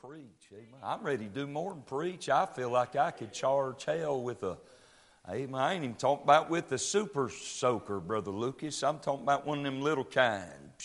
Preach, amen. I'm ready to do more than preach. I feel like I could charge hell with a, amen. I ain't even talking about with the super soaker, Brother Lucas. I'm talking about one of them little kind,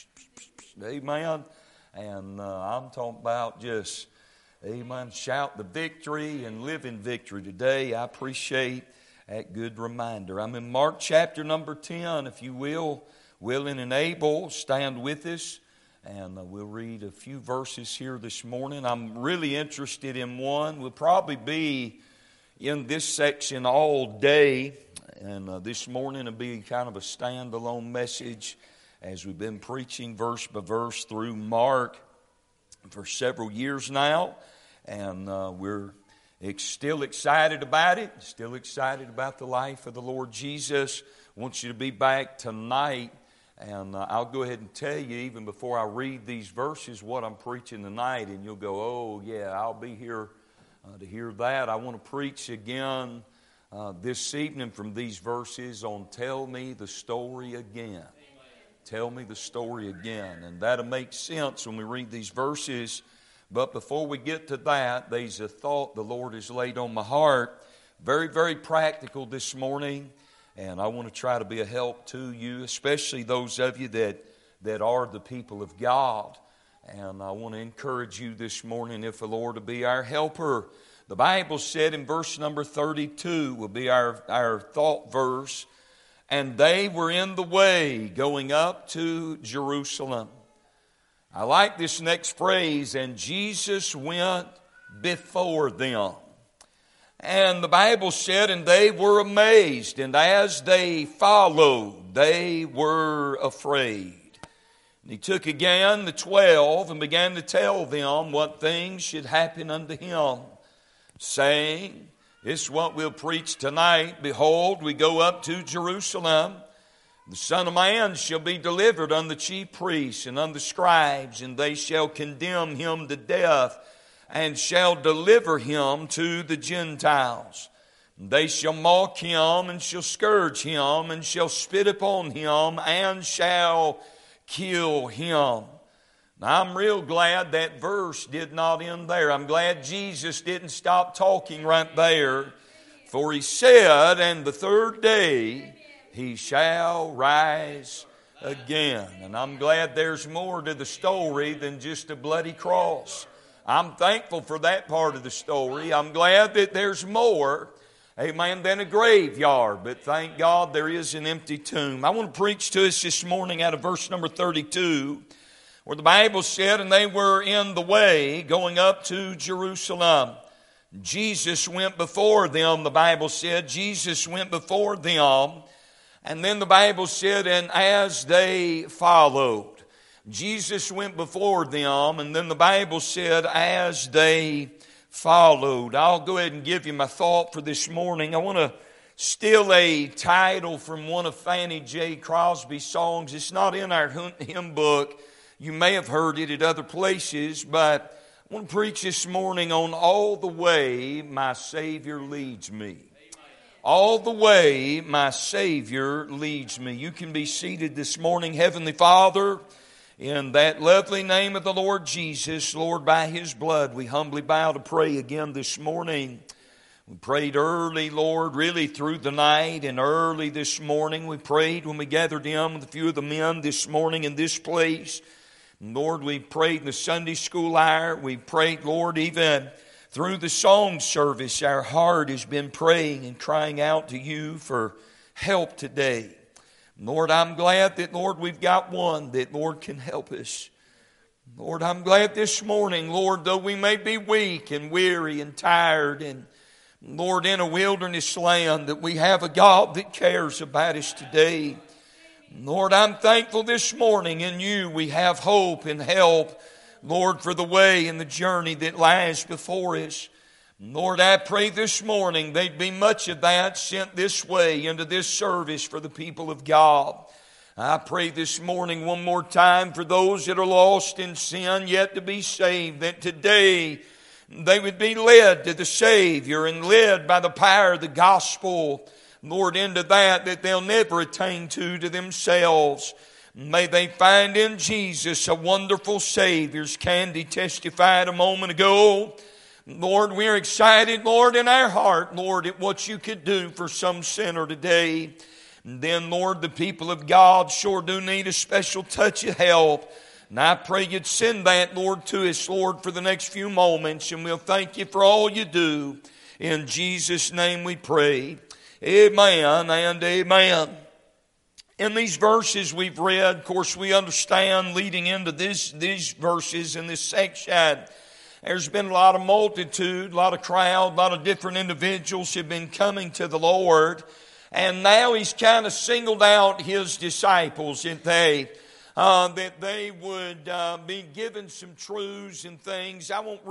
amen. And I'm talking about just, amen, shout the victory and live in victory today. I appreciate that good reminder. I'm in Mark chapter number 10, if you will, willing and able, stand with us. And we'll read a few verses here this morning. I'm really interested in one. We'll probably be in this section all day. And this morning will be kind of a standalone message as we've been preaching verse by verse through Mark for several years now. And we're still excited about it. Still excited about the life of the Lord Jesus. I want you to be back tonight. And I'll go ahead and tell you, even before I read these verses, what I'm preaching tonight. And you'll go, oh, yeah, I'll be here to hear that. I want to preach again this evening from these verses on Tell Me the Story Again. Amen. Tell me the story again. And that'll make sense when we read these verses. But before we get to that, there's a thought the Lord has laid on my heart. Very, very practical this morning. And I want to try to be a help to you, especially those of you that are the people of God. And I want to encourage you this morning, if the Lord will be our helper. The Bible said in verse number 32 will be our thought verse. And they were in the way going up to Jerusalem. I like this next phrase, and Jesus went before them. And the Bible said, and they were amazed, and as they followed, they were afraid. And he took again the 12 and began to tell them what things should happen unto him, saying, this is what we'll preach tonight. Behold, we go up to Jerusalem. The Son of Man shall be delivered unto the chief priests and unto the scribes, and they shall condemn him to death, and shall deliver him to the Gentiles. They shall mock him, and shall scourge him, and shall spit upon him, and shall kill him. Now, I'm real glad that verse did not end there. I'm glad Jesus didn't stop talking right there. For he said, and the third day he shall rise again. And I'm glad there's more to the story than just a bloody cross. I'm thankful for that part of the story. I'm glad that there's more, amen, than a graveyard. But thank God there is an empty tomb. I want to preach to us this morning out of verse number 32, where the Bible said, and they were in the way going up to Jerusalem. Jesus went before them, the Bible said. Jesus went before them. And then the Bible said, and as they followed. Jesus went before them, and then the Bible said, as they followed. I'll go ahead and give you my thought for this morning. I want to steal a title from one of Fannie J. Crosby's songs. It's not in our hymn book. You may have heard it at other places, but I want to preach this morning on All the Way My Savior Leads Me. All the way my Savior leads me. You can be seated this morning. Heavenly Father, in that lovely name of the Lord Jesus, Lord, by His blood, we humbly bow to pray again this morning. We prayed early, Lord, really through the night, and early this morning. We prayed when we gathered in with a few of the men this morning in this place. And Lord, we prayed in the Sunday school hour. We prayed, Lord, even through the song service. Our heart has been praying and crying out to you for help today. Lord, I'm glad that, Lord, we've got one that, Lord, can help us. Lord, I'm glad this morning, Lord, though we may be weak and weary and tired and, Lord, in a wilderness land, that we have a God that cares about us today. Lord, I'm thankful this morning in you we have hope and help, Lord, for the way and the journey that lies before us. Lord, I pray this morning there'd be much of that sent this way into this service for the people of God. I pray this morning one more time for those that are lost in sin yet to be saved, that today they would be led to the Savior and led by the power of the gospel, Lord, into that they'll never attain to themselves. May they find in Jesus a wonderful Savior. As Candy testified a moment ago, Lord, we're excited, Lord, in our heart, Lord, at what you could do for some sinner today. And then, Lord, the people of God sure do need a special touch of help. And I pray you'd send that, Lord, to us, Lord, for the next few moments. And we'll thank you for all you do. In Jesus' name we pray. Amen and amen. In these verses we've read, of course, we understand leading into these verses in this section, there's been a lot of multitude, a lot of crowd, a lot of different individuals have been coming to the Lord. And now he's kind of singled out his disciples that they would be given some truths and things. I won't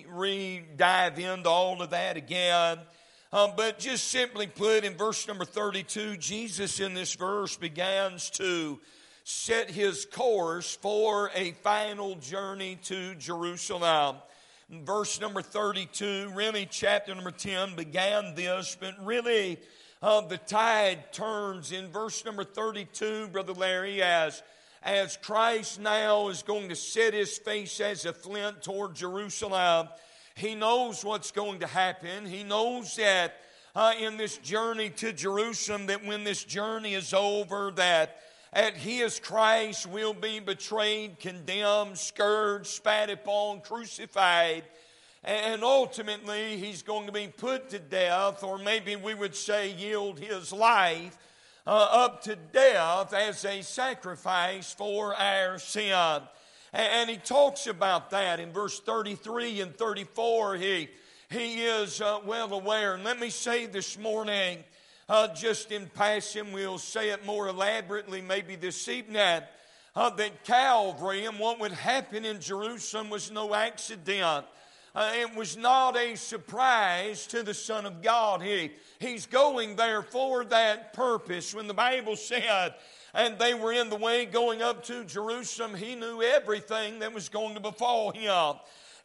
dive into all of that again. But just simply put, in verse number 32, Jesus in this verse begins to set his course for a final journey to Jerusalem. Verse number 32, really chapter number 10 began this, but really the tide turns in verse number 32, Brother Larry, as Christ now is going to set his face as a flint toward Jerusalem. He knows what's going to happen. He knows that in this journey to Jerusalem, that when this journey is over, that he as Christ will be betrayed, condemned, scourged, spat upon, crucified, and ultimately he's going to be put to death, or maybe we would say yield his life up to death as a sacrifice for our sin. And he talks about that in verse 33 and 34. He is well aware. And let me say this morning, just in passing, we'll say it more elaborately maybe this evening, that Calvary and what would happen in Jerusalem was no accident. It was not a surprise to the Son of God. He's going there for that purpose. When the Bible said, and they were in the way going up to Jerusalem, he knew everything that was going to befall him.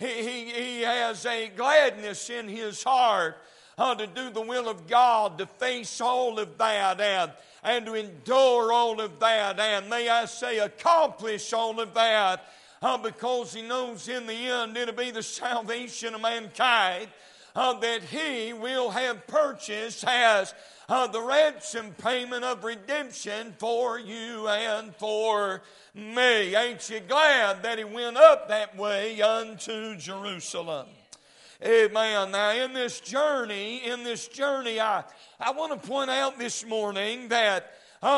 He has a gladness in his heart to do the will of God, to face all of that and to endure all of that, and may I say accomplish all of that, because he knows in the end it'll be the salvation of mankind that he will have purchased as the ransom payment of redemption for you and for me. Ain't you glad that he went up that way unto Jerusalem? Amen. Now in this journey, I want to point out this morning that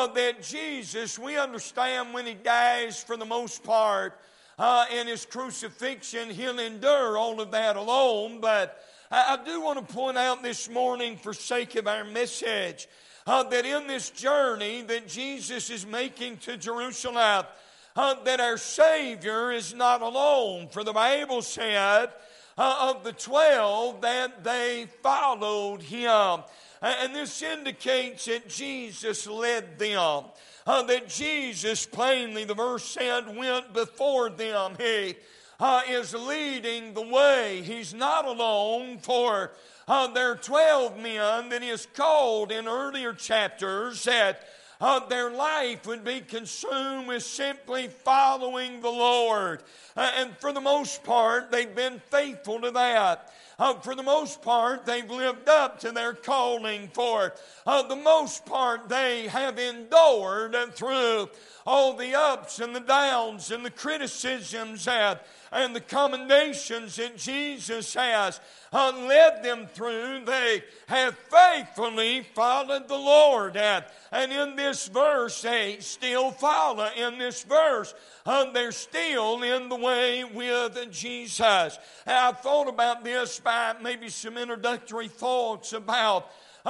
Jesus, we understand when he dies for the most part in his crucifixion, he'll endure all of that alone. But I do want to point out this morning, for sake of our message, that in this journey that Jesus is making to Jerusalem, that our Savior is not alone. For the Bible said of the 12 that they followed him. And this indicates that Jesus led them. That Jesus plainly, the verse said, went before them. He is leading the way. He's not alone, for there are 12 men that he has called in earlier chapters that their life would be consumed with simply following the Lord. And for the most part, they've been faithful to that. For the most part, they've lived up to their calling. For the most part, they have endured through all the ups and the downs and the criticisms and the commendations that Jesus has led them through. They have faithfully followed the Lord. And in this verse, they still follow. In this verse, they're still in the way with Jesus. And I thought about this by maybe some introductory thoughts about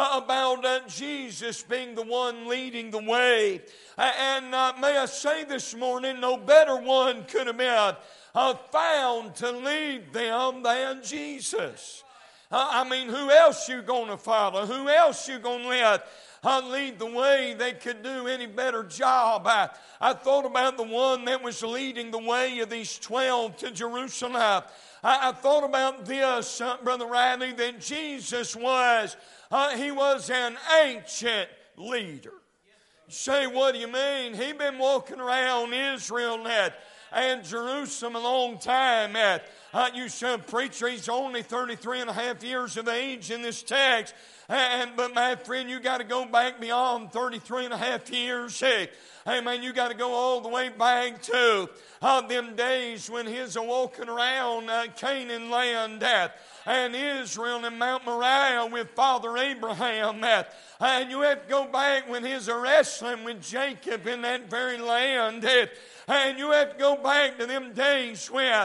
Jesus being the one leading the way. And may I say this morning, no better one could have been found to lead them than Jesus. I mean, who else you going to follow? Who else you going to let lead the way? They could do any better job. I thought about the one that was leading the way of these 12 to Jerusalem. I thought about this, Brother Riley, that Jesus was, he was an ancient leader. Say, what do you mean? He been walking around Israel and Jerusalem a long time. You said, preacher, he's only 33 and a half years of age in this text. But my friend, you got to go back beyond 33 and a half years. Hey man, you got to go all the way back to them days when he's walking around Canaan land and Israel and Mount Moriah with Father Abraham. And you have to go back when he's wrestling with Jacob in that very land. And you have to go back to them days when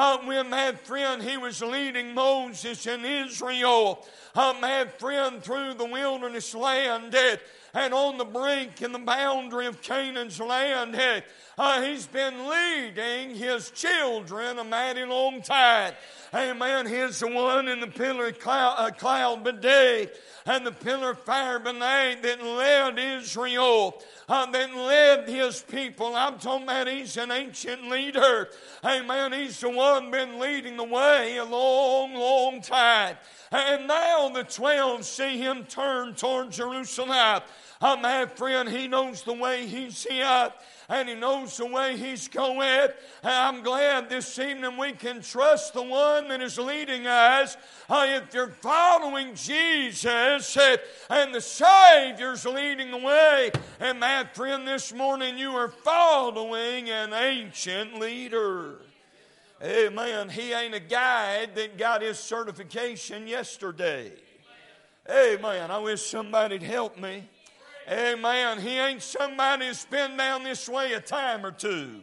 my friend, he was leading Moses and Israel, my friend, through the wilderness land. And on the brink and the boundary of Canaan's land, he's been leading his children a mighty long time. Amen. He's the one in the pillar of cloud by day and the pillar of fire by night that led Israel, that led his people. I'm talking about he's an ancient leader. Amen. He's the one been leading the way a long, long time. And now the 12 see him turn toward Jerusalem. My friend, he knows the way he's here, and he knows the way he's going. I'm glad this evening we can trust the one that is leading us. If you're following Jesus and the Savior's leading the way, and my friend, this morning you are following an ancient leader. Amen. He ain't a guide that got his certification yesterday. Amen. I wish somebody'd help me. Amen. He ain't somebody that's been down this way a time or two.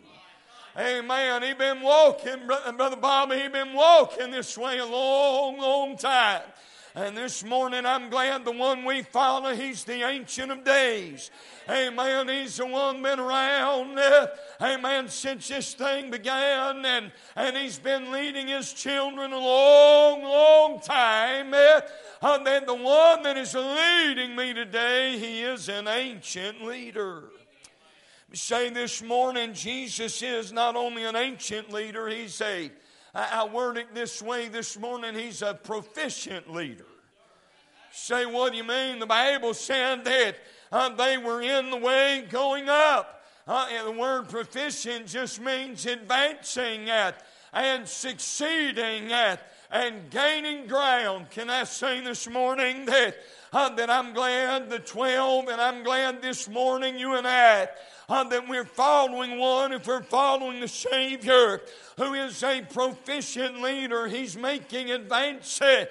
Amen. He been walking, Brother Bobby, he been walking this way a long, long time. And this morning I'm glad the one we follow, he's the Ancient of Days. Amen. He's the one been around, amen, since this thing began. And he's been leading his children a long, long time. And the one that is leading me today, he is an ancient leader. Say this morning, Jesus is not only an ancient leader, he's I word it this way this morning, he's a proficient leader. Say, what do you mean? The Bible said that they were in the way going up. And the word proficient just means advancing at and succeeding at and gaining ground. Can I say this morning that I'm glad the 12, and I'm glad this morning you and I, that we're following one, if we're following the Savior, who is a proficient leader. He's making advances.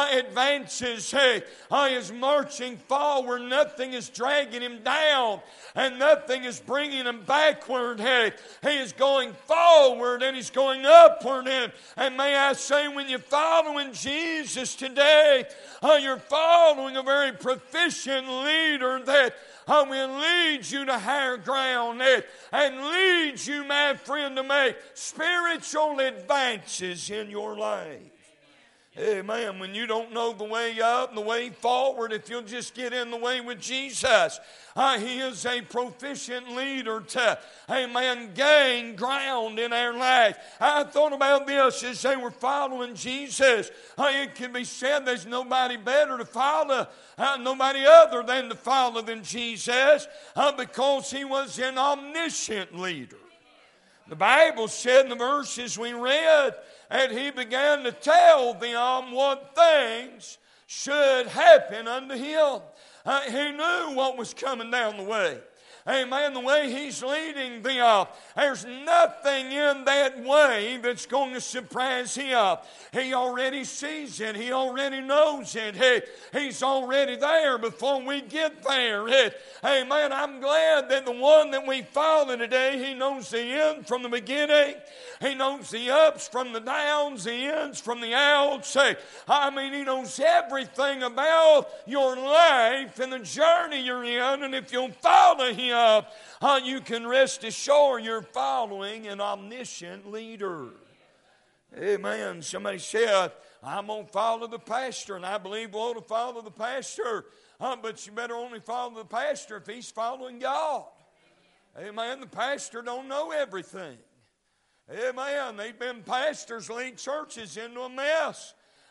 He is marching forward. Nothing is dragging him down, and nothing is bringing him backward. He is going forward, and he's going upward. And may I say, when you're following Jesus today, you're following a very proficient leader that will lead you to higher ground and lead you, my friend, to make spiritual advances in your life. Amen. When you don't know the way up and the way forward, if you'll just get in the way with Jesus, he is a proficient leader to, amen, gain ground in our life. I thought about this as they were following Jesus. It can be said there's nobody better to follow, nobody other than to follow than Jesus, because he was an omniscient leader. The Bible said in the verses we read, and he began to tell them what things should happen unto him. He knew what was coming down the way. Amen. The way he's leading them, there's nothing in that way that's going to surprise him. He already sees it. He already knows it. He's already there before we get there. Amen. I'm glad that the one that we follow today, he knows the end from the beginning. He knows the ups from the downs, the ins from the outs. I mean, he knows everything about your life and the journey you're in. And if you'll follow him, you can rest assured you're following an omniscient leader. Amen. Somebody said, I'm going to follow the pastor, and I believe we ought to follow the pastor. But you better only follow the pastor if he's following God. Amen. The pastor don't know everything. Amen. They've been pastors lead churches into a mess.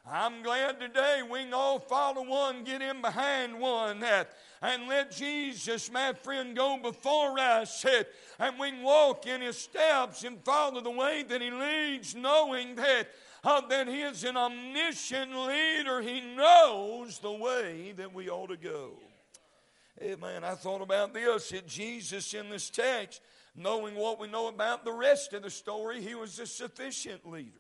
I'm glad today we can all follow one, get in behind one, and let Jesus, my friend, go before us, and we can walk in His steps and follow the way that He leads, knowing that He is an omniscient leader. He knows the way that we ought to go. Amen. I thought about this, that Jesus in this text, knowing what we know about the rest of the story, He was a sufficient leader.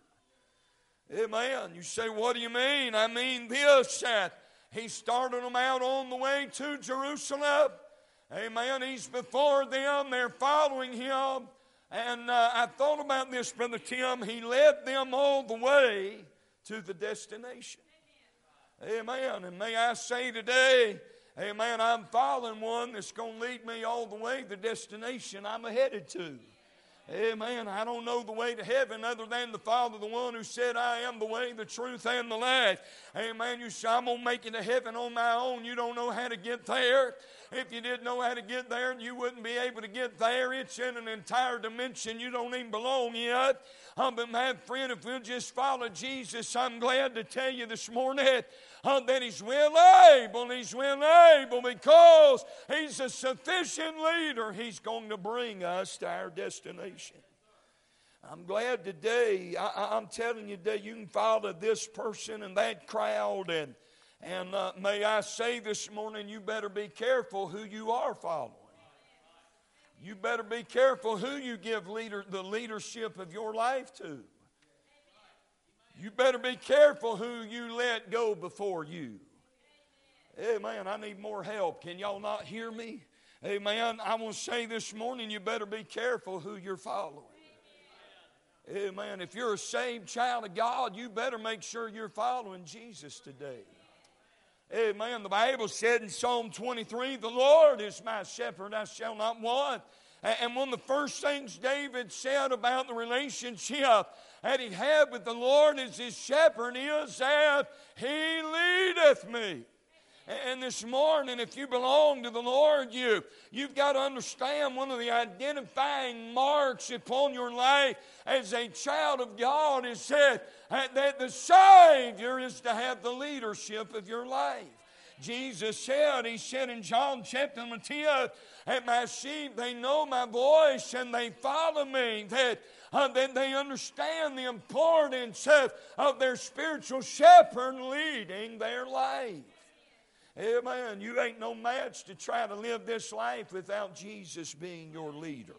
Amen. You say, what do you mean? I mean this, that He started them out on the way to Jerusalem. Amen. He's before them. They're following Him. And I thought about this, Brother Tim. He led them all the way to the destination. Amen. And may I say today, amen, I'm following one that's going to lead me all the way to the destination I'm headed to. Amen. I don't know the way to heaven other than the Father, the one who said, I am the way, the truth, and the life. Amen. You say, I'm going to make it to heaven on my own. You don't know how to get there. If you didn't know how to get there, you wouldn't be able to get there. It's in an entire dimension you don't even belong yet. But my friend, if we'll just follow Jesus, I'm glad to tell you this morning that He's well able. He's well able because He's a sufficient leader. He's going to bring us to our destination. I'm glad today, I'm telling you today, you can follow this person and that crowd. And may I say this morning, you better be careful who you are following. You better be careful who you give the leadership of your life to. You better be careful who you let go before you. Amen. I need more help. Can y'all not hear me? Amen. I want to say this morning, you better be careful who you're following. Amen. If you're a saved child of God, you better make sure you're following Jesus today. Amen. The Bible said in Psalm 23, the Lord is my shepherd, I shall not want. And one of the first things David said about the relationship that he had with the Lord as his shepherd is that He leadeth me. And this morning, if you belong to the Lord, you've got to understand one of the identifying marks upon your life as a child of God is that the Savior is to have the leadership of your life. Jesus said, He said in John chapter 10, and my sheep, they know my voice and they follow me. That they understand the importance of their spiritual shepherd leading their life. Amen. You ain't no match to try to live this life without Jesus being your leader.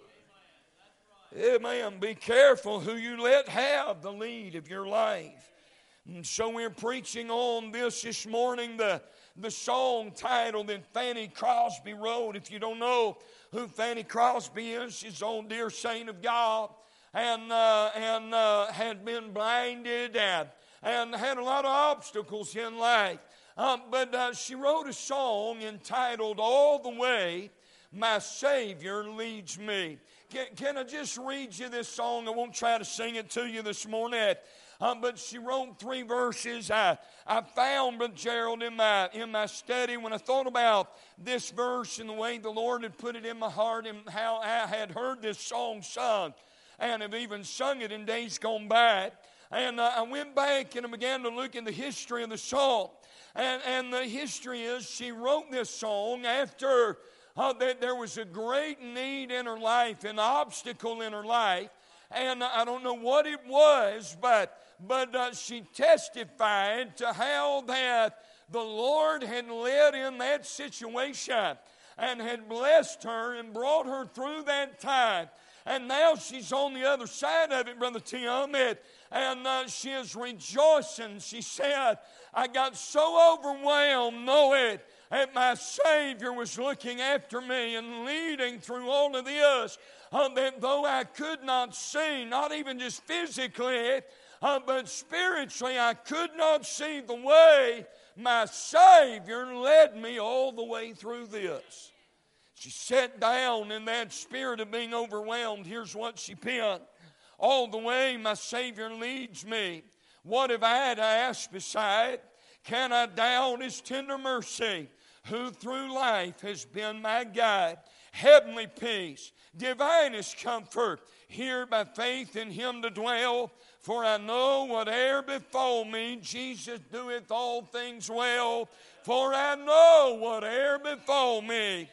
Amen. Be careful who you let have the lead of your life. And so we're preaching on this morning, the song titled that Fanny Crosby wrote. If you don't know who Fanny Crosby is, she's an old dear saint of God and had been blinded and had a lot of obstacles in life. But she wrote a song entitled, All the Way My Savior Leads Me. Can I just read you this song? I won't try to sing it to you this morning. But she wrote 3 verses. I found, Brother Gerald, in my study when I thought about this verse and the way the Lord had put it in my heart and how I had heard this song sung and have even sung it in days gone by. And I went back and I began to look in the history of the song. And the history is she wrote this song after that there was a great need in her life, an obstacle in her life. And I don't know what it was, but she testified to how that the Lord had led in that situation and had blessed her and brought her through that time. And now she's on the other side of it, Brother Tim, and she is rejoicing. She said, I got so overwhelmed knowing that my Savior was looking after me and leading through all of this, that though I could not see, not even just physically, but spiritually, I could not see the way my Savior led me all the way through this. She sat down in that spirit of being overwhelmed. Here's what she penned. All the way my Savior leads me. What have I to ask beside? Can I doubt His tender mercy, who through life has been my guide? Heavenly peace, divinest comfort, here by faith in Him to dwell. For I know whate'er befall me, Jesus doeth all things well. For I know whate'er befall me,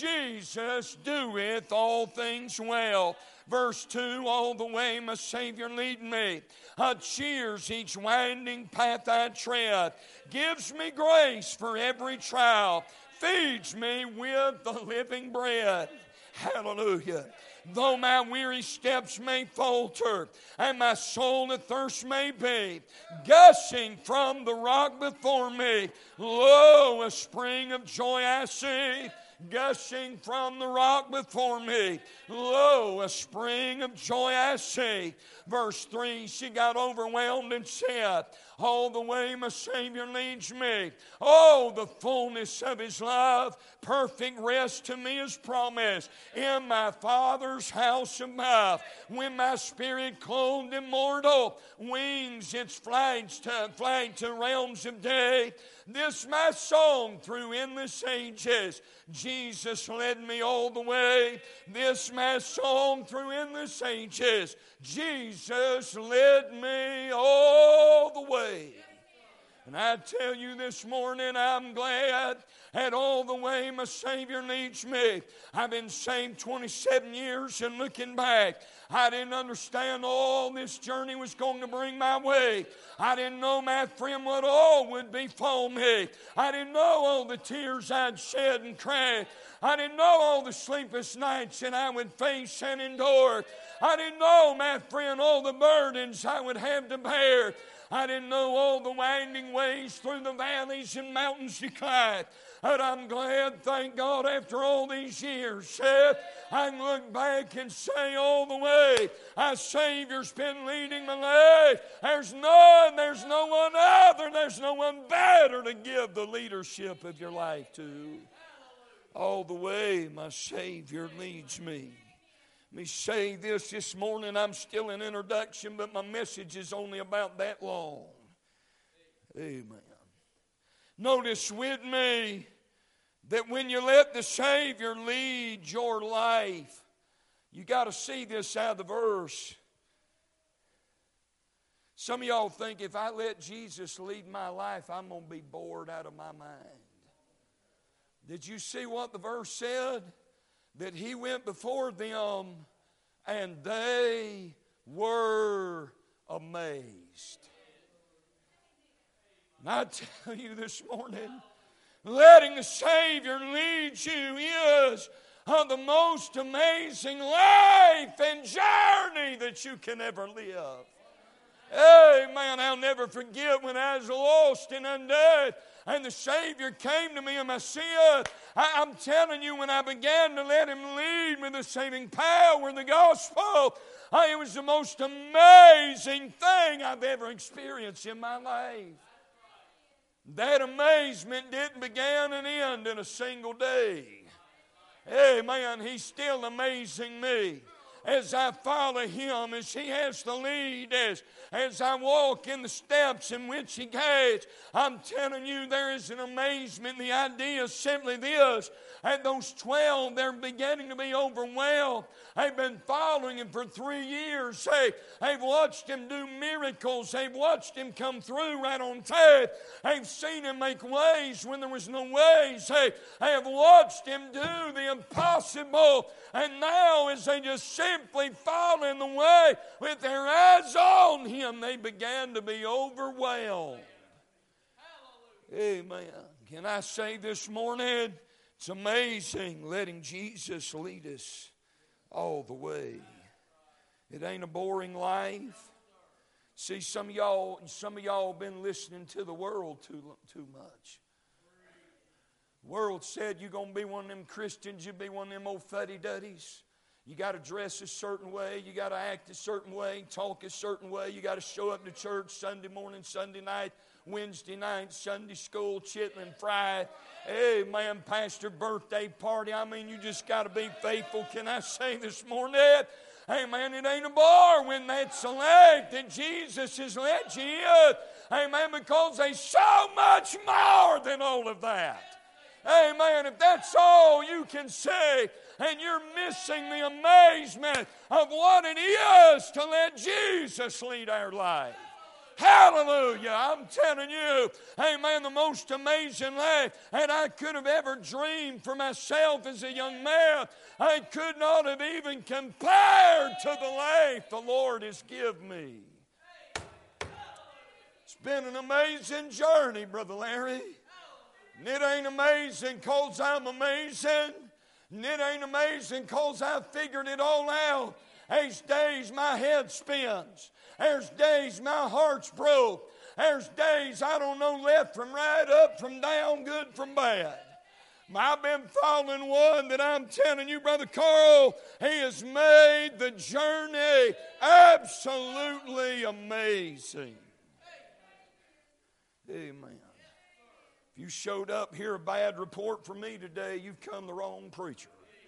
Jesus doeth all things well. Verse 2, all the way my Savior lead me. Cheers each winding path I tread. Gives me grace for every trial. Feeds me with the living bread. Hallelujah. Though my weary steps may falter, and my soul athirst may be, gushing from the rock before me, lo, a spring of joy I see. Gushing from the rock before me, lo, a spring of joy I see. Verse 3, she got overwhelmed and said, all the way my Savior leads me. Oh, the fullness of His love, perfect rest to me is promised in my Father's house above. When my spirit clothed immortal wings its flight to realms of day, this my song through endless ages. Jesus led me all the way. This my song through endless ages. Jesus led me all the way. And I tell you this morning, I'm glad at all the way my Savior leads me. I've been saved 27 years, and looking back, I didn't understand all this journey was going to bring my way. I didn't know, my friend, what all would befall me. I didn't know all the tears I'd shed and cried. I didn't know all the sleepless nights that I would face and endure. I didn't know, my friend, all the burdens I would have to bear. I didn't know all the winding ways through the valleys and mountains to climb. But I'm glad, thank God, after all these years, I can look back and say all the way, our Savior's been leading my life. There's no one other, there's no one better to give the leadership of your life to. All the way my Savior leads me. Let me say this morning. I'm still in introduction, but my message is only about that long. Amen. Notice with me that when you let the Savior lead your life, you got to see this out of the verse. Some of y'all think if I let Jesus lead my life, I'm going to be bored out of my mind. Did you see what the verse said? That He went before them and they were amazed. And I tell you this morning, letting the Savior lead you is the most amazing life and journey that you can ever live. Amen. I'll never forget when I was lost and undone, and the Savior came to me in my sin. I'm telling you, when I began to let Him lead me, the saving power of the gospel, it was the most amazing thing I've ever experienced in my life. That amazement didn't begin and end in a single day. Amen. He's still amazing me as I follow Him, as He has the lead, as I walk in the steps in which He guides. I'm telling you, there is an amazement. The idea is simply this. And those 12, they're beginning to be overwhelmed. They've been following Him for 3 years. They've watched Him do miracles. They've watched Him come through right on time. They've seen Him make ways when there was no ways. They have watched Him do the impossible. And now, as they just simply follow in the way with their eyes on Him, they began to be overwhelmed. Amen. Can I say this morning, it's amazing letting Jesus lead us all the way. It ain't a boring life. See, some of y'all been listening to the world too much. The world said you're going to be one of them Christians, you'll be one of them old fuddy-duddies. You got to dress a certain way, you got to act a certain way, talk a certain way, you got to show up to church Sunday morning, Sunday night, Wednesday night, Sunday school, chitlin fried. Amen, pastor birthday party. I mean, you just got to be faithful. Can I say this morning? Amen, it ain't a bar when that's the leg that Jesus has led you in. Amen, because there's so much more than all of that. Amen. If that's all you can say, and you're missing the amazement of what it is to let Jesus lead our life. Hallelujah. I'm telling you, amen, the most amazing life that I could have ever dreamed for myself as a young man, I could not have even compared to the life the Lord has given me. It's been an amazing journey, Brother Larry. And it ain't amazing because I'm amazing. And it ain't amazing because I figured it all out. There's days my head spins. There's days my heart's broke. There's days I don't know left from right, up from down, good from bad. I've been following one that I'm telling you, Brother Carl, he has made the journey absolutely amazing. Amen. If you showed up here a bad report from me today, you've come the wrong preacher.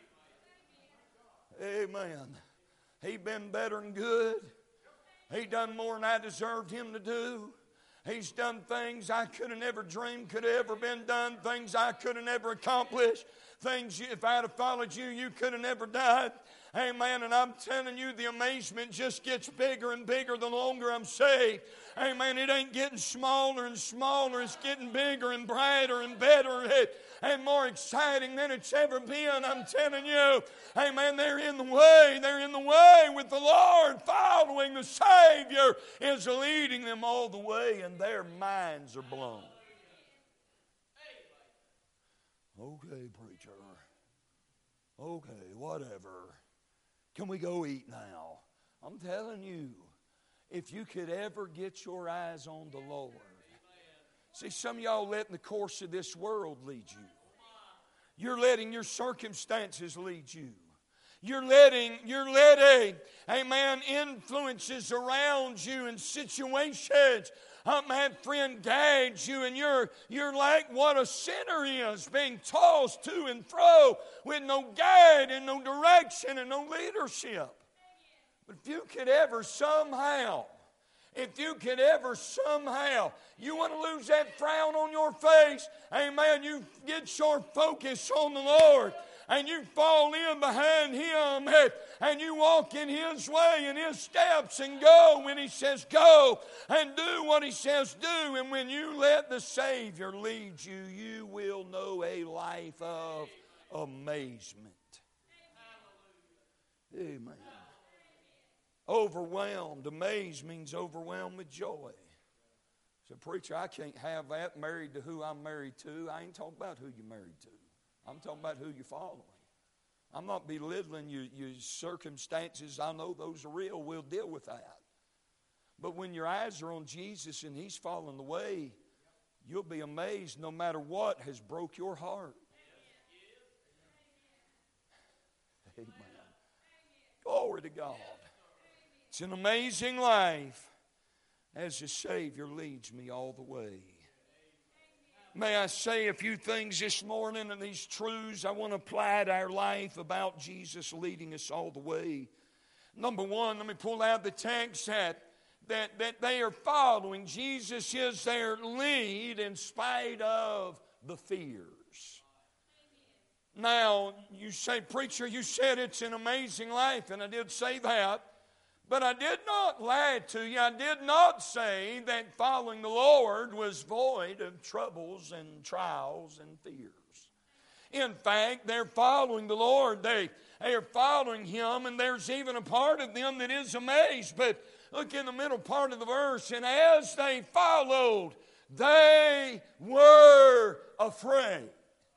Amen. He been better than good. He done more than I deserved him to do. He's done things I could have never dreamed could have ever been done. Things I could have never accomplished. Things, if I'd have followed you, you could have never done. Amen. And I'm telling you, the amazement just gets bigger and bigger the longer I'm saved. Amen. It ain't getting smaller and smaller. It's getting bigger and brighter and better and more exciting than it's ever been. I'm telling you. Amen. They're in the way. They're in the way with the Lord. Following the Savior is leading them all the way, and their minds are blown. Okay, preacher. Okay, whatever. Can we go eat now? I'm telling you, if you could ever get your eyes on the Lord. See, some of y'all letting the course of this world lead you. You're letting your circumstances lead you. You're letting, amen, influences around you and situations, my friend, guide you, and you're like what a sinner is, being tossed to and fro with no guide and no direction and no leadership. But if you could ever somehow, you want to lose that frown on your face, amen, you get your focus on the Lord, and you fall in behind Him, and you walk in His way and His steps and go when He says go, and do what He says do. And when you let the Savior lead you, you will know a life of amazement. Amen. Overwhelmed. Amazed means overwhelmed with joy. So, preacher, I can't have that married to who I'm married to. I ain't talking about who you're married to. I'm talking about who you're following. I'm not belittling your circumstances. I know those are real. We'll deal with that. But when your eyes are on Jesus and He's following the way, you'll be amazed no matter what has broke your heart. Amen. Glory to God. It's an amazing life as the Savior leads me all the way. May I say a few things this morning, and these truths I want to apply to our life about Jesus leading us all the way. Number one, let me pull out the text that they are following. Jesus is their lead in spite of the fears. Now, you say, preacher, you said it's an amazing life, and I did say that. But I did not lie to you. I did not say that following the Lord was void of troubles and trials and fears. In fact, they're following the Lord. They are following Him, and there's even a part of them that is amazed. But look in the middle part of the verse, and as they followed, they were afraid.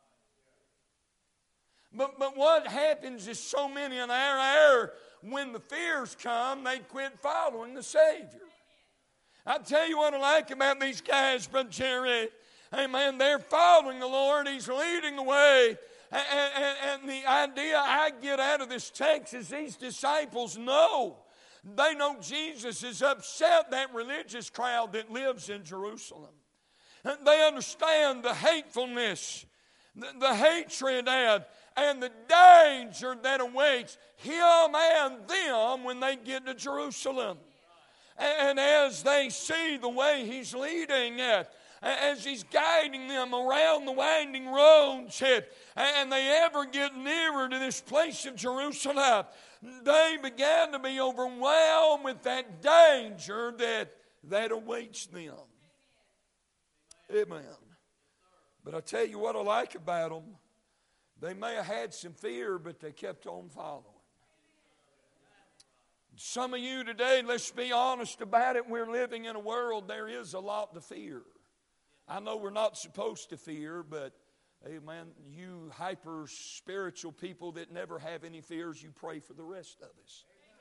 But what happens is so many in our hour, when the fears come, they quit following the Savior. I tell you what I like about these guys, Brother Jerry. Amen. They're following the Lord. He's leading the way. And the idea I get out of this text is these disciples know. They know Jesus has upset that religious crowd that lives in Jerusalem. And they understand the hatefulness, the hatred and the danger that awaits him and them when they get to Jerusalem. And as they see the way He's leading, as He's guiding them around the winding roads, and they ever get nearer to this place of Jerusalem, they began to be overwhelmed with that danger that awaits them. Amen. But I tell you what I like about them. They may have had some fear, but they kept on following. Some of you today, let's be honest about it, we're living in a world there is a lot to fear. I know we're not supposed to fear, but amen, you hyper-spiritual people that never have any fears, you pray for the rest of us.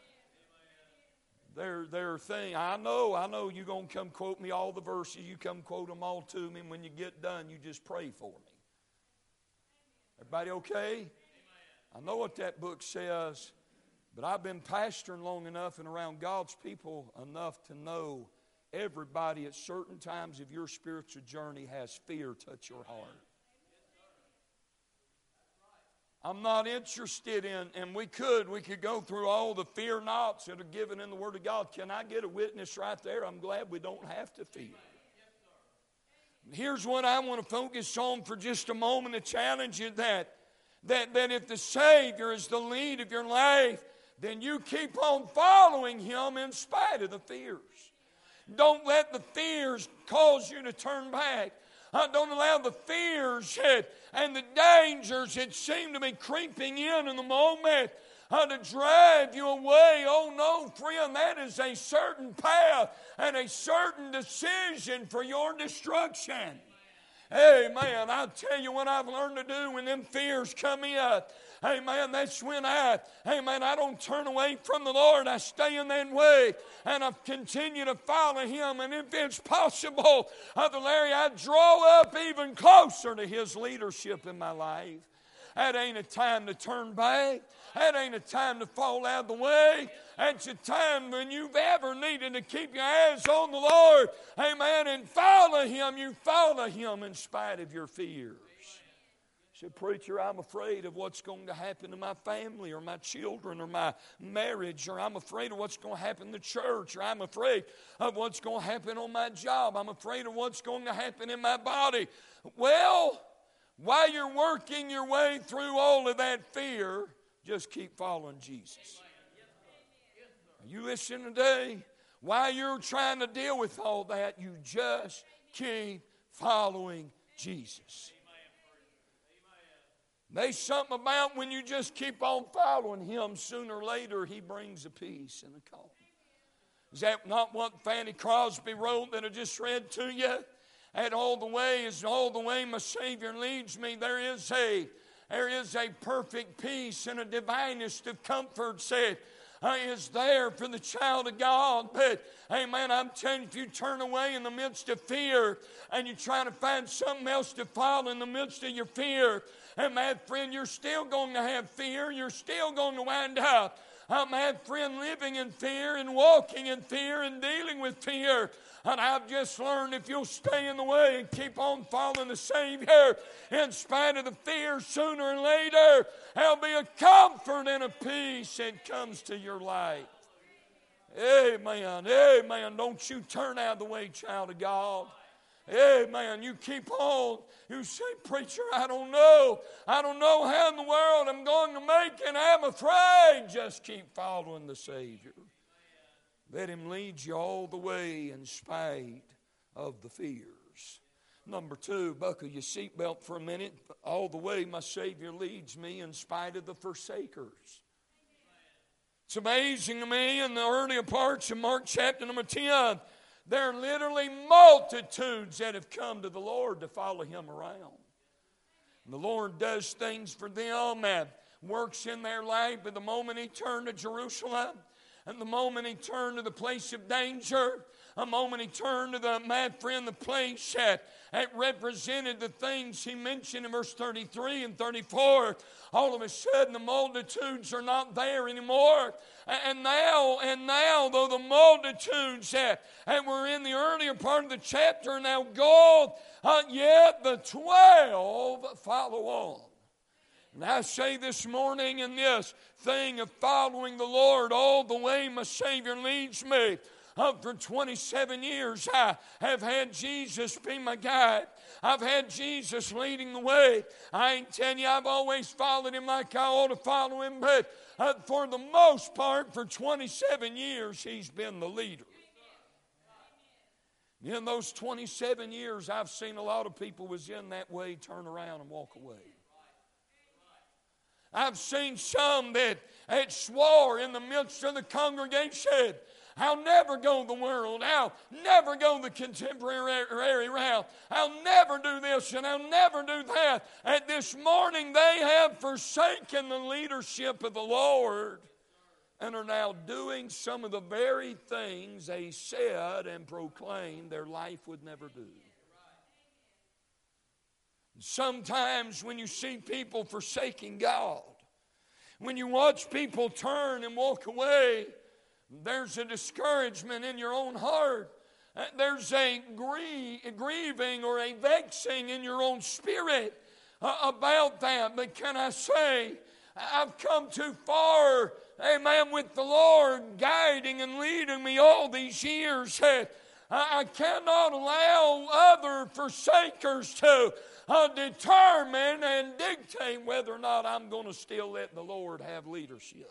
There are things, I know you're going to come quote me all the verses, you come quote them all to me, and when you get done, you just pray for me. Everybody okay? I know what that book says, but I've been pastoring long enough and around God's people enough to know everybody at certain times of your spiritual journey has fear touch your heart. I'm not interested in, and we could go through all the fear nots that are given in the Word of God. Can I get a witness right there? I'm glad we don't have to fear. Here's what I want to focus on for just a moment to challenge you that if the Savior is the lead of your life, then you keep on following Him in spite of the fears. Don't let the fears cause you to turn back. Don't allow the fears and the dangers that seem to be creeping in the moment to drive you away. Oh no, friend, that is a certain path and a certain decision for your destruction. Amen. I'll tell you what I've learned to do when them fears come in. Amen. That's when I don't turn away from the Lord. I stay in that way and I continue to follow Him. And if it's possible, Brother Larry, I draw up even closer to His leadership in my life. That ain't a time to turn back. That ain't a time to fall out of the way. That's a time when you've ever needed to keep your eyes on the Lord. Amen. And follow Him. You follow Him in spite of your fears. You say, preacher, I'm afraid of what's going to happen to my family or my children or my marriage, or I'm afraid of what's going to happen in the church, or I'm afraid of what's going to happen on my job. I'm afraid of what's going to happen in my body. Well, while you're working your way through all of that fear, just keep following Jesus. Are you listening today? While you're trying to deal with all that, you just keep following Jesus. There's something about when you just keep on following Him, sooner or later He brings a peace and a calm. Is that not what Fanny Crosby wrote that I just read to you? And all the way my Savior leads me, there is a perfect peace and a divinest of comfort said is there for the child of God. But, amen, I'm telling you, if you turn away in the midst of fear and you try to find something else to follow in the midst of your fear, and my friend, you're still going to have fear. You're still going to wind up, my friend, living in fear and walking in fear and dealing with fear. And I've just learned if you'll stay in the way and keep on following the Savior in spite of the fear, sooner or later there'll be a comfort and a peace that comes to your life. Amen. Amen. Don't you turn out of the way, child of God. Amen. You keep on. You say, preacher, I don't know. I don't know how in the world I'm going to make it. I'm afraid. Just keep following the Savior. Let Him lead you all the way in spite of the fears. Number 2, buckle your seatbelt for a minute. All the way my Savior leads me in spite of the forsakers. It's amazing to me in the earlier parts of Mark chapter number 10, there are literally multitudes that have come to the Lord to follow Him around. And the Lord does things for them and works in their life. But the moment He turned to Jerusalem, and the moment He turned to the place of danger, a moment He turned to the place that represented the things He mentioned in verse 33 and 34, all of a sudden the multitudes are not there anymore. And now, though the multitudes that were in the earlier part of the chapter are now gone, yet the 12 follow on. And I say this morning in this thing of following the Lord all the way my Savior leads me, For 27 years, I have had Jesus be my guide. I've had Jesus leading the way. I ain't telling you I've always followed Him like I ought to follow Him, but for the most part, for 27 years, He's been the leader. In those 27 years, I've seen a lot of people was in that way turn around and walk away. I've seen some that swore in the midst of the congregation, I'll never go the world. I'll never go the contemporary route. I'll never do this and I'll never do that. And this morning they have forsaken the leadership of the Lord and are now doing some of the very things they said and proclaimed their life would never do. Sometimes when you see people forsaking God, when you watch people turn and walk away, there's a discouragement in your own heart. There's a grieving or a vexing in your own spirit about that. But can I say, I've come too far, amen, with the Lord guiding and leading me all these years. I cannot allow other forsakers to determine and dictate whether or not I'm going to still let the Lord have leadership.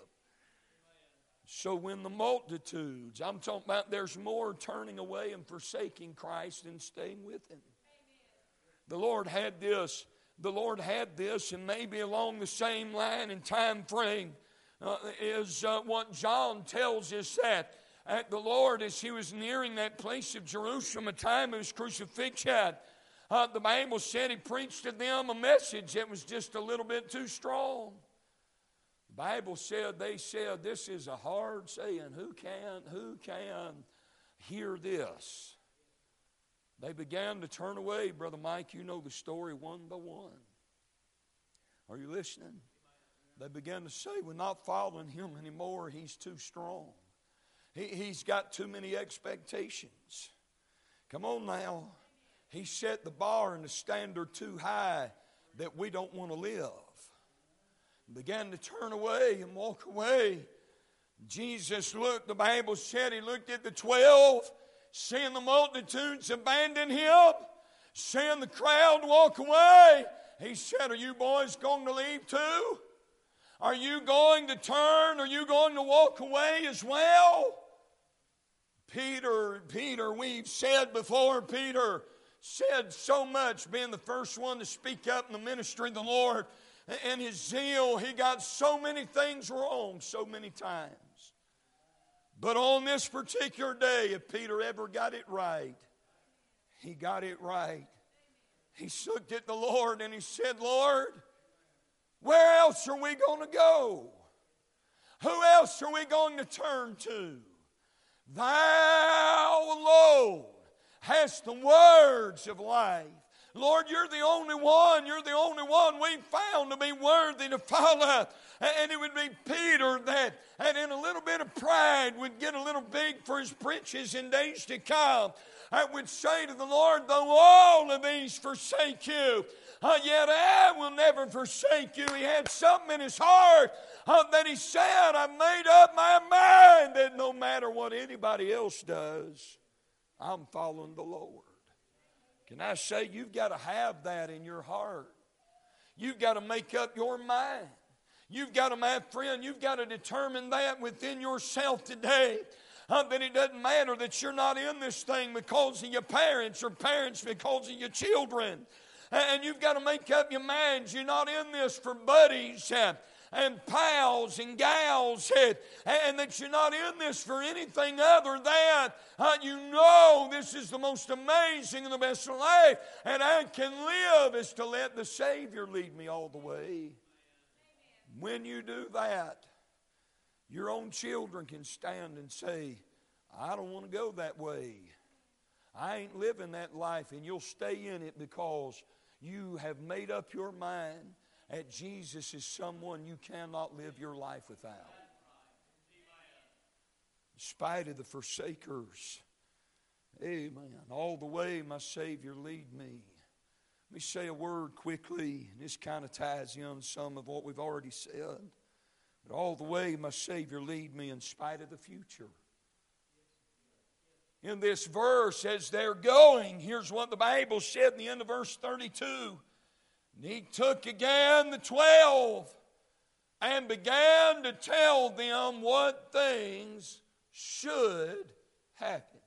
So when the multitudes, I'm talking about there's more turning away and forsaking Christ than staying with Him. The Lord had this, and maybe along the same line and time frame is what John tells us that the Lord, as He was nearing that place of Jerusalem, a time of His crucifixion, the Bible said He preached to them a message that was just a little bit too strong. The Bible said, they said, this is a hard saying. Who can hear this? They began to turn away. Brother Mike, you know the story one by one. Are you listening? They began to say, we're not following Him anymore. He's too strong. He's got too many expectations. Come on now. He set the bar and the standard too high that we don't want to live. Began to turn away and walk away. Jesus looked, the Bible said He looked at the 12, seeing the multitudes abandon Him, seeing the crowd walk away. He said, are you boys going to leave too? Are you going to turn? Are you going to walk away as well? Peter, we've said before, Peter said so much, being the first one to speak up in the ministry of the Lord. And his zeal, he got so many things wrong so many times. But on this particular day, if Peter ever got it right, he got it right. He looked at the Lord and he said, Lord, where else are we going to go? Who else are we going to turn to? Thou alone hast the words of life. Lord, you're the only one we've found to be worthy to follow. And it would be Peter that, and in a little bit of pride, would get a little big for his britches in days to come. I would say to the Lord, though all of these forsake you, yet I will never forsake you. He had something in his heart that he said, I've made up my mind that no matter what anybody else does, I'm following the Lord. Can I say, you've got to have that in your heart. You've got to make up your mind. You've got to, my friend, you've got to determine that within yourself today. That it doesn't matter that you're not in this thing because of your parents or parents because of your children. And you've got to make up your mind. You're not in this for buddies and pals and gals, and that you're not in this for anything other than you know this is the most amazing and the best life, and I can live is to let the Savior lead me all the way. When you do that, your own children can stand and say, I don't want to go that way. I ain't living that life, and you'll stay in it because you have made up your mind that Jesus is someone you cannot live your life without. In spite of the forsakers, amen, all the way my Savior lead me. Let me say a word quickly, and this kind of ties in some of what we've already said. But all the way my Savior lead me in spite of the future. in this verse as they're going. Here's what the Bible said in the end of verse 32. And he took again the 12 and began to tell them what things should happen.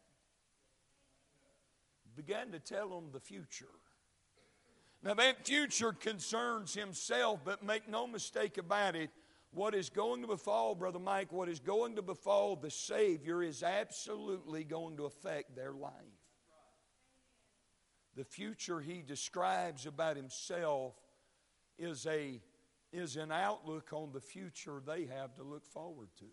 Began to tell them the future. Now that future concerns himself, but make no mistake about it, what is going to befall, Brother Mike, what is going to befall the Savior is absolutely going to affect their life. The future he describes about himself is an outlook on the future they have to look forward to.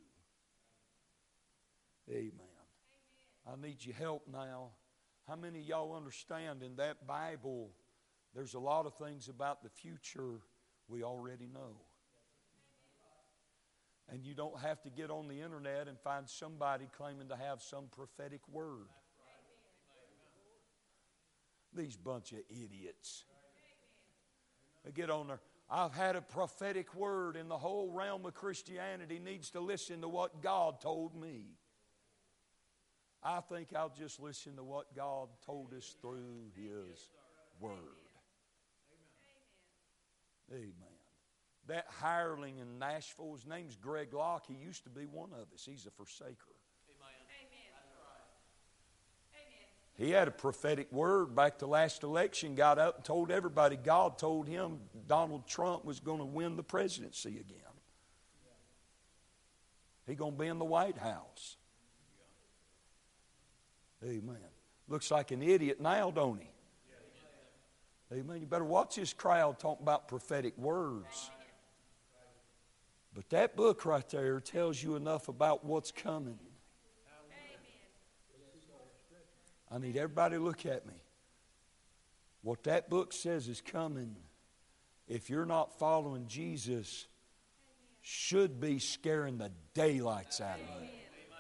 Amen. I need your help now. How many of y'all understand in that Bible there's a lot of things about the future we already know? And you don't have to get on the internet and find somebody claiming to have some prophetic word. These bunch of idiots. They get on there. I've had a prophetic word, and the whole realm of Christianity needs to listen to what God told me. I think I'll just listen to what God told us through His Word. Amen. That hireling in Nashville, his name's Greg Locke. He used to be one of us. He's a forsaker. He had a prophetic word back to last election, got up and told everybody God told him Donald Trump was going to win the presidency again. He's going to be in the White House. Amen. Looks like an idiot now, don't he? Amen. You better watch this crowd talking about prophetic words. But that book right there tells you enough about what's coming. I need everybody to look at me. What that book says is coming, if you're not following Jesus, should be scaring the daylights out of you.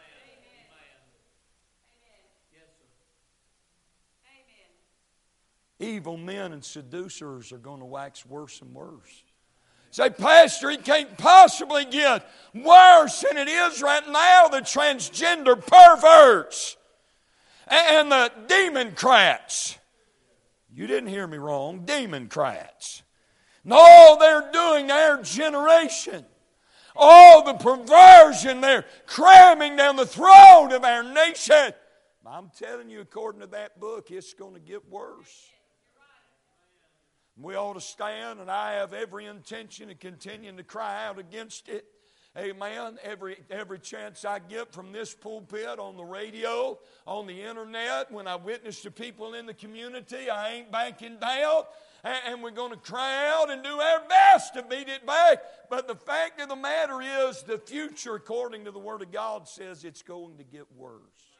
Evil men and seducers are going to wax worse and worse. Say, Pastor, it can't possibly get worse than it is right now. The transgender perverts and the democrats. You didn't hear me wrong. Democrats. And all they're doing, their generation. All the perversion they're cramming down the throat of our nation. I'm telling you, according to that book, it's going to get worse. We ought to stand, and I have every intention of continuing to cry out against it. Amen. Every chance I get from this pulpit, on the radio, on the internet, when I witness to people in the community, I ain't backing down. And we're going to cry out and do our best to beat it back. But the fact of the matter is, the future, according to the Word of God, says it's going to get worse.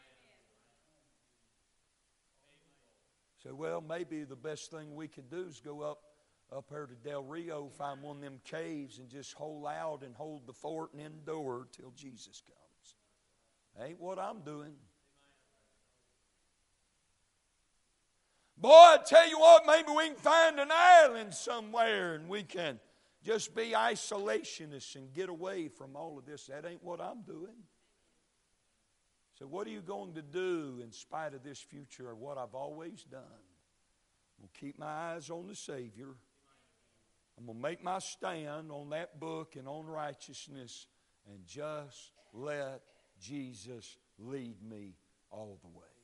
So, well, maybe the best thing we could do is go up there to Del Rio, find one of them caves, and just hold out and hold the fort and endure till Jesus comes. Ain't what I'm doing. Boy, I tell you what, maybe we can find an island somewhere and we can just be isolationists and get away from all of this. That ain't what I'm doing. So what are you going to do in spite of this future of what I've always done? I'm going to keep my eyes on the Savior. I'm going to make my stand on that book and on righteousness and just let Jesus lead me all the way.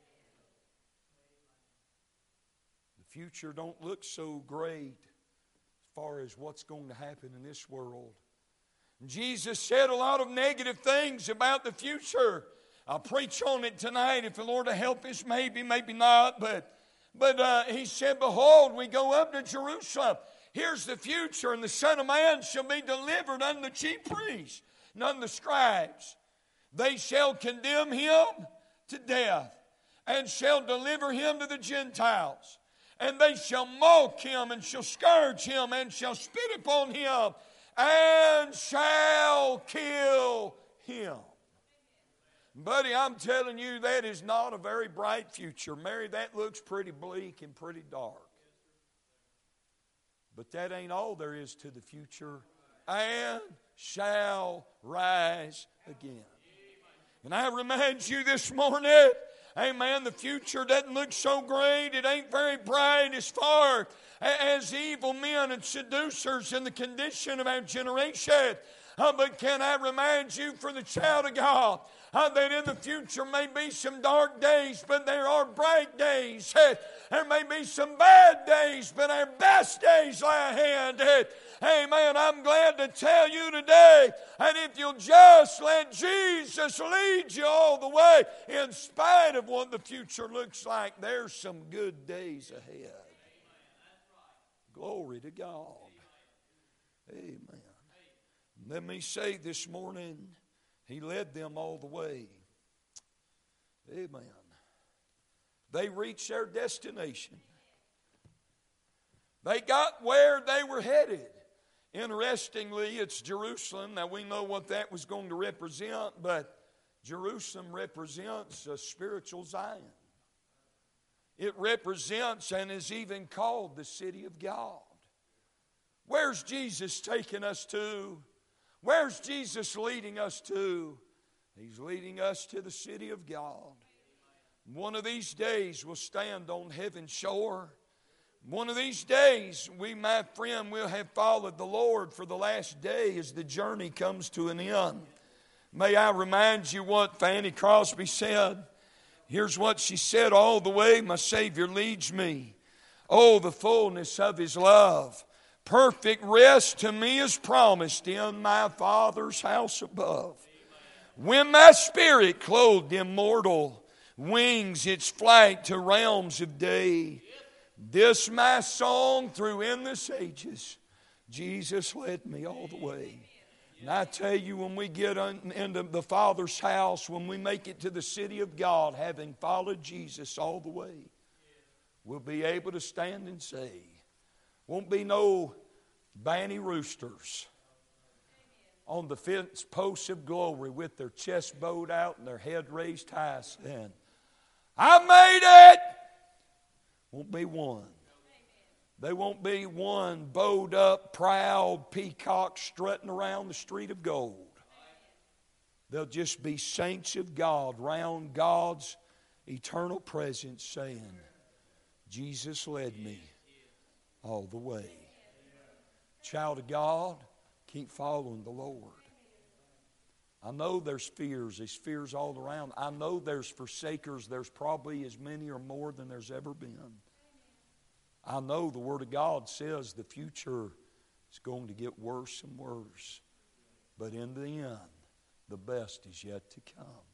The future don't look so great as far as what's going to happen in this world. And Jesus said a lot of negative things about the future. I'll preach on it tonight if the Lord will help us, maybe not. But he said, behold, we go up to Jerusalem. Here's the future, and the Son of Man shall be delivered unto the chief priests and unto the scribes. They shall condemn him to death, and shall deliver him to the Gentiles. And they shall mock him, and shall scourge him, and shall spit upon him, and shall kill him. Buddy, I'm telling you, that is not a very bright future. Mary, that looks pretty bleak and pretty dark. But that ain't all there is to the future. And shall rise again. And I remind you this morning, Amen. The future doesn't look so great. It ain't very bright as far as evil men and seducers in the condition of our generation. But can I remind you, for the child of God, that in the future may be some dark days, but there are bright days. There may be some bad days, but our best days lie ahead. Amen. I'm glad to tell you today, and if you'll just let Jesus lead you all the way, in spite of what the future looks like, there's some good days ahead. Glory to God. Amen. Let me say this morning, He led them all the way. Amen. They reached their destination. They got where they were headed. Interestingly, it's Jerusalem. Now we know what that was going to represent, but Jerusalem represents a spiritual Zion. It represents and is even called the city of God. Where's Jesus taking us to? Where's Jesus leading us to? He's leading us to the city of God. One of these days we'll stand on heaven's shore. One of these days we, my friend, will have followed the Lord for the last day as the journey comes to an end. May I remind you what Fanny Crosby said? Here's what she said: all the way my Savior leads me. Oh, the fullness of His love. Perfect rest to me is promised in my Father's house above. When my spirit, clothed immortal, wings its flight to realms of day, this my song through endless ages, Jesus led me all the way. And I tell you, when we get into the Father's house, when we make it to the city of God, having followed Jesus all the way, we'll be able to stand and say, won't be no banny roosters on the fence posts of glory with their chest bowed out and their head raised high saying, I made it! Won't be one. There won't be one bowed up, proud peacock strutting around the street of gold. They'll just be saints of God round God's eternal presence saying, Jesus led me all the way. Child of God, keep following the Lord. I know there's fears. There's fears all around. I know there's forsakers. There's probably as many or more than there's ever been. I know the Word of God says the future is going to get worse and worse. But in the end, the best is yet to come.